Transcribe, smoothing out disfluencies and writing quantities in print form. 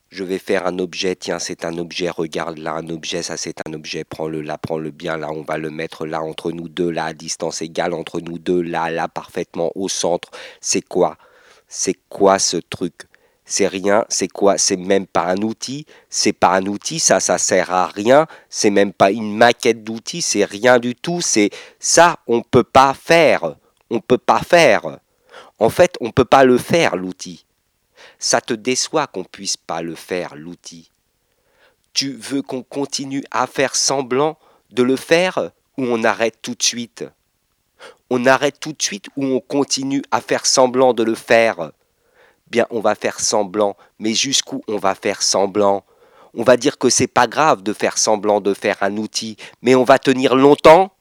Je vais faire un objet, tiens, c'est un objet, regarde là, un objet, ça c'est un objet, prends-le là, prends-le bien là, on va le mettre là entre nous deux, là, à distance égale entre nous deux, là, là, parfaitement au centre. C'est quoi? C'est quoi ce truc? C'est rien, c'est quoi? C'est même pas un outil, c'est pas un outil, ça sert à rien, c'est même pas une maquette d'outil, c'est rien du tout, c'est ça, on peut pas faire, on peut pas faire. En fait, on peut pas le faire, l'outil. Ça te déçoit qu'on puisse pas le faire, l'outil. Tu veux qu'on continue à faire semblant de le faire ou on arrête tout de suite? On arrête tout de suite ou on continue à faire semblant de le faire? Bien, on va faire semblant, mais jusqu'où on va faire semblant? On va dire que c'est pas grave de faire semblant de faire un outil, mais on va tenir longtemps?